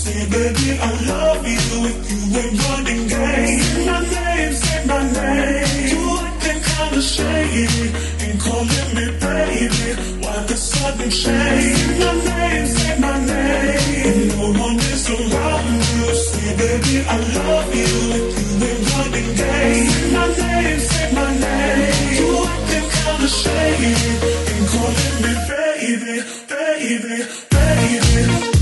Say, baby, I love you if you ain't running game. Say my name. You acting kinda shady and calling me baby. Why the sudden change? Say my name. No one is around you. Say, baby, I love you if you ain't running game. Say my name. You acting kinda shady and calling me baby, baby, baby.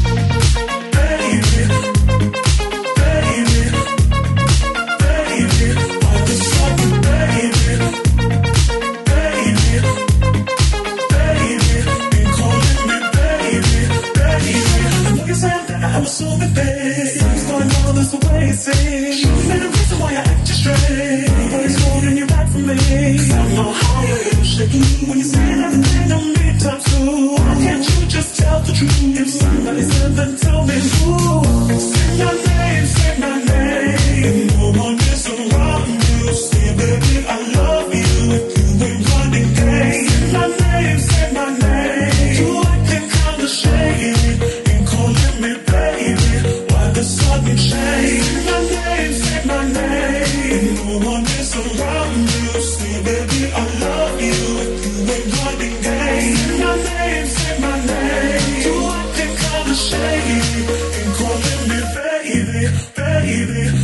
I'm assuming, babe, things don't know this the way it seems. Ain't a reason why I act just strange. Nobody's holding you back from me. 'Cause I know how you shake when you say everything to me times two. Why can't you just tell the truth? If somebody's ever tell me who. Say my name. No one is around you. Say, baby, I love you if you ain't running game. Say my name. You acting kinda shady and calling me baby. Why the sudden change? Say my name. No one is around you. Say, baby, I love you if you ain't running game. Say my name. You acting kinda shady and calling me baby, baby.